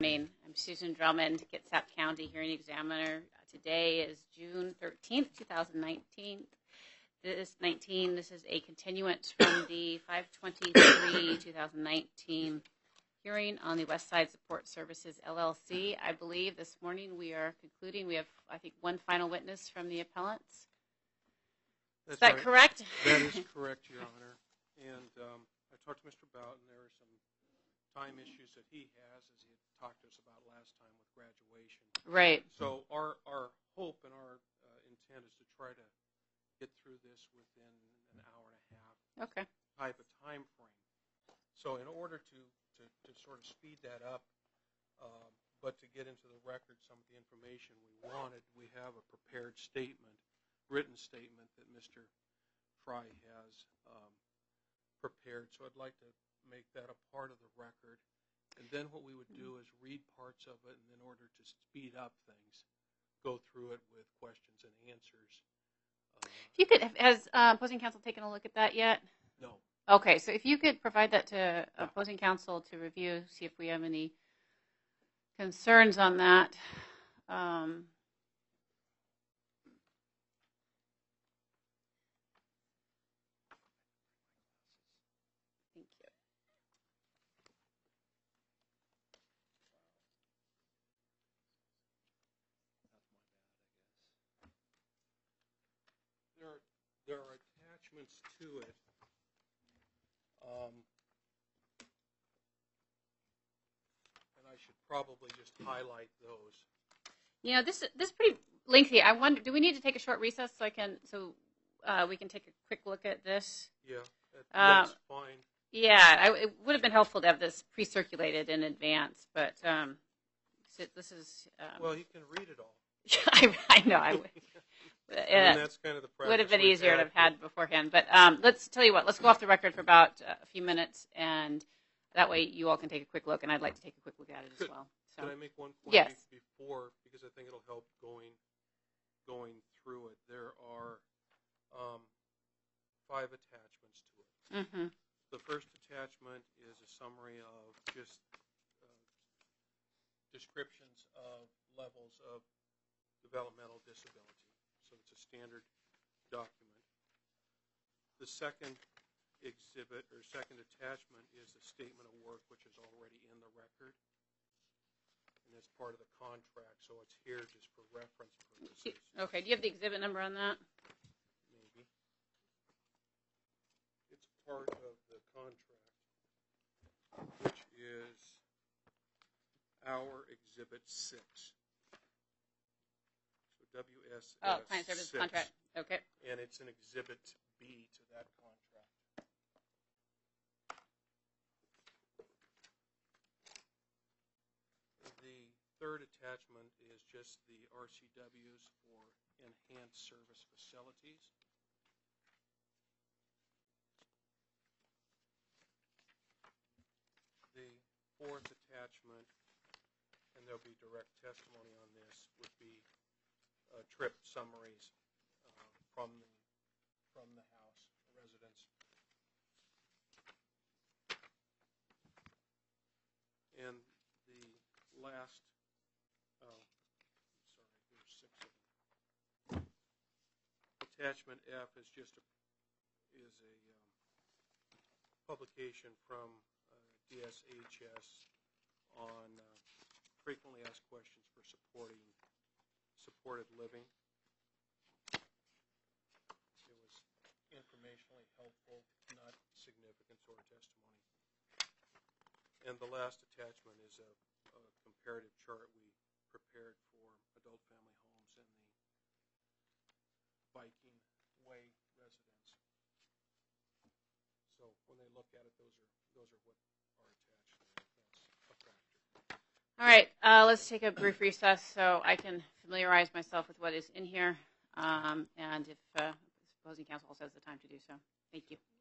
Morning. I'm Susan Drummond, Kitsap County Hearing Examiner. Today is June 13th, 2019. This is a continuance from the 5/23/2019 hearing on the Westside Support Services, LLC. I believe this morning we are concluding. We have, I think, one final witness from the appellants. Is that correct? That is correct, Your Honor. And I talked to Mr. Boughton. There are some time issues that he has, as he had talked to us about last time with graduation. Right. So our hope and our intent is to try to get through this within an hour and a half. Okay. Type of time frame. So in order to sort of speed that up, but to get into the record some of the information we wanted, we have a prepared statement, written statement that Mr. Fry has prepared. So I'd like to make that a part of the record. And then what we would do is read parts of it, and in order to speed up things, go through it with questions and answers. If you could, has opposing counsel taken a look at that yet? No. Okay, so if you could provide that to opposing counsel to review, see if we have any concerns on that. Thank you. There are attachments to it. And I should probably just highlight those. You know, this is pretty lengthy. I wonder, do we need to take a short recess so we can take a quick look at this? Yeah, that's fine. Yeah, it would have been helpful to have this pre-circulated in advance, but this is. Well, you can read it all. I know. I would. That's kind of the practice. Would have been easier to have had beforehand. But let's tell you what. Let's go off the record for about a few minutes, and that way you all can take a quick look, and I'd like to take a quick look at it as well. So. Can I make one point Yes. before, because I think it'll help going through it. There are 5 attachments to it. Mm-hmm. The first attachment is a summary of just descriptions of levels of developmental disability. So it's a standard document. The second exhibit or second attachment is a statement of work, which is already in the record. And it's part of the contract, so it's here just for reference purposes. Okay, do you have the exhibit number on that? Maybe. It's part of the contract, which is our Exhibit 6. So WSS Client Service 6. Contract. Okay. And it's an Exhibit B to that contract. The third attachment is just the RCWs for enhanced service facilities. The fourth attachment, and there'll be direct testimony on this, would be trip summaries from the house, the residence. And the last, there's 6 of them. Attachment F is just a publication from DSHS on frequently asked questions for supported living. It was informationally helpful, not significant to our testimony. And the last attachment is a comparative chart we prepared for adult family homes in the Viking Way residence. So when they look at it, those are what are attached there. That's a factor. All right, let's take a brief recess so I can familiarize myself with what is in here, and if opposing counsel also has the time to do so. Thank you.